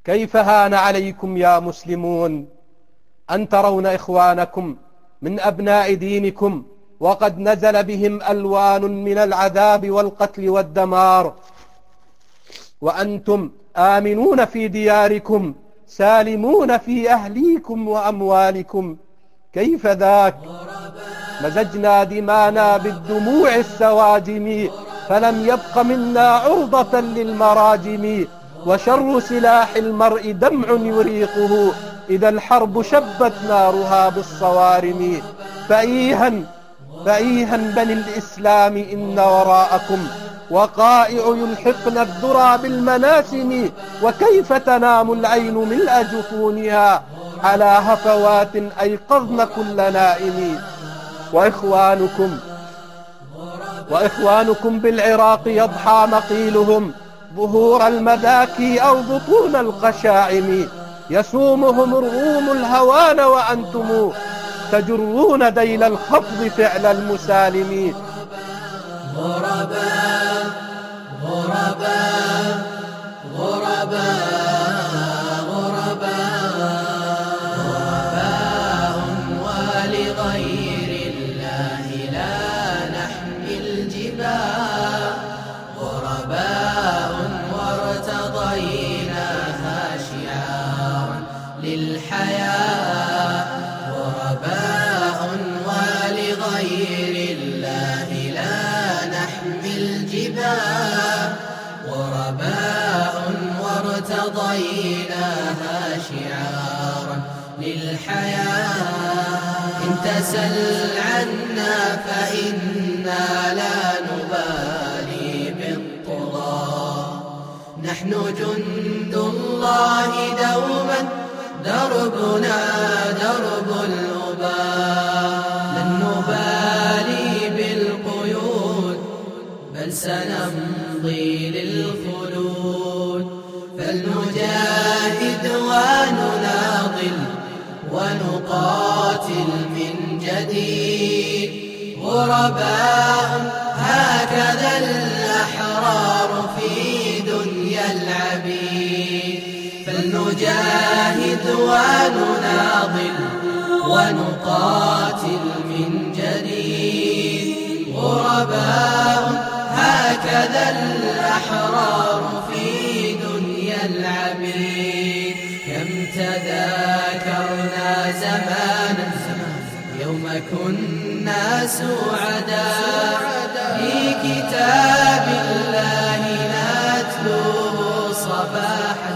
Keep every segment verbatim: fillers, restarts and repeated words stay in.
كيف هان عليكم يا مسلمون أن ترون إخوانكم من أبناء دينكم وقد نزل بهم ألوان من العذاب والقتل والدمار، وأنتم آمنون في دياركم سالمون في أهليكم وأموالكم. كيف ذاك؟ مزجنا دمانا بالدموع السواجم، فلم يبق منا عرضة للمراجم، وشر سلاح المرء دمع يريقه إذا الحرب شبت نارها بالصوارم. فأيها فأيها بني الإسلام إن وراءكم وقائع يلحقن الذرى بالمناسم، وكيف تنام العين ملء جفونها على هفوات أيقظن كل نائم. وإخوانكم وإخوانكم بالعراق يضحى مقيلهم ظهور المذاكي أو بطون القشاعم، يسومهم رغوم الهوان وأنتم تجرون ذيل الخفض فعل المسالم. غرباء غرباء غرباء غرباء غرباء ولغير الله لا نحمل جباء، غرباء وارتضيناها شعارا للحياة، غرباء ولغير الله لا نحمل جباء، غرباء وارتضيناها شعارا للحياة. إن تسل عنا فإنا لا نبالي بالطغاة، نحن جند الله دوما دربنا درب الأباء، لن نبالي بالقيود بل سنمضي للخلود، فلنجاهد ونناضل ونقاتل من جديد. غرباء هكذا الأحرار في دنيا العبيد، فلنجاهد ونناضل ونقاتل من جديد. غرباء هكذا الأحرار في دنيا العبيد، كم تذاكرنا زمانا يوم كنا سعداء، في كتاب الله نتلوه صباحا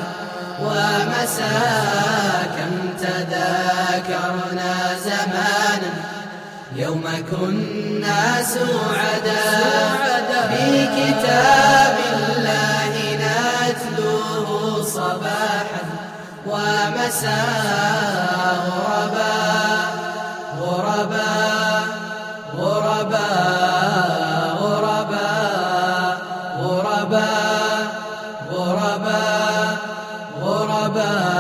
ومساء، كم تذاكرنا زمانا يوم كنا سعداء، في كتاب الله نتلوه صباحا ومساء. غرباء غرباء غرباء غرباء غرباء غرباء غرباء